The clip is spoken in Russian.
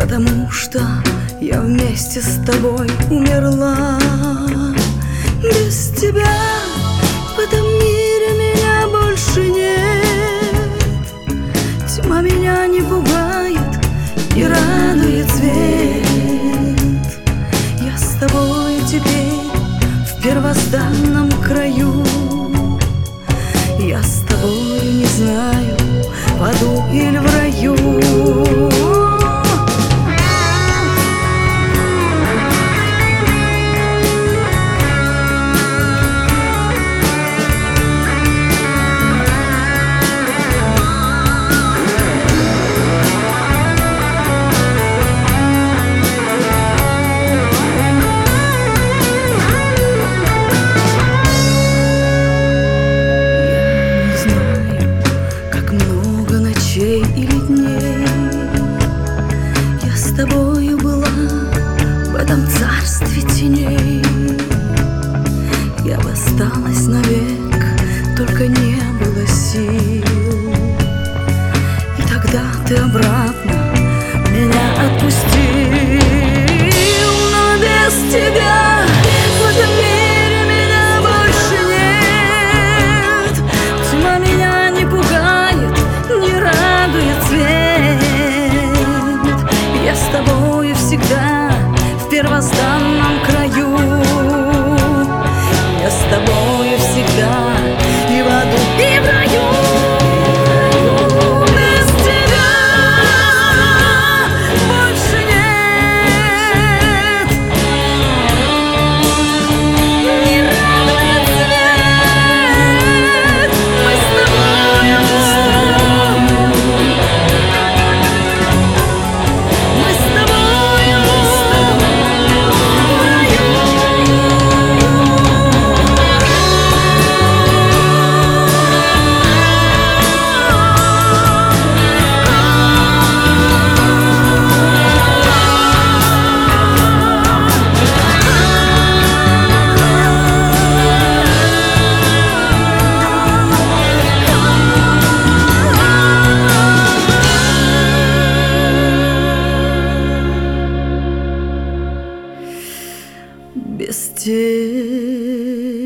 потому что я вместе с тобой умерла. Без тебя в этом мире меня больше нет. Тьма меня не пугает, не радует свет. Я с тобой теперь в первозданном краю. Я с тобой не знаю, в аду или в раю. Или дней я с тобою была в этом царстве теней. Я бы осталась навек, только не было сил. И тогда ты обратно меня отпустил. Но без тебя в этом мире меня больше нет. Тьма меня не пугает, не радует свет. Я с тобою всегда в первозданном краю. Я с тобою всегда и в аду, и в раю. Без тебя больше нет. Не радует свет. Мы с тобою. Без тебя.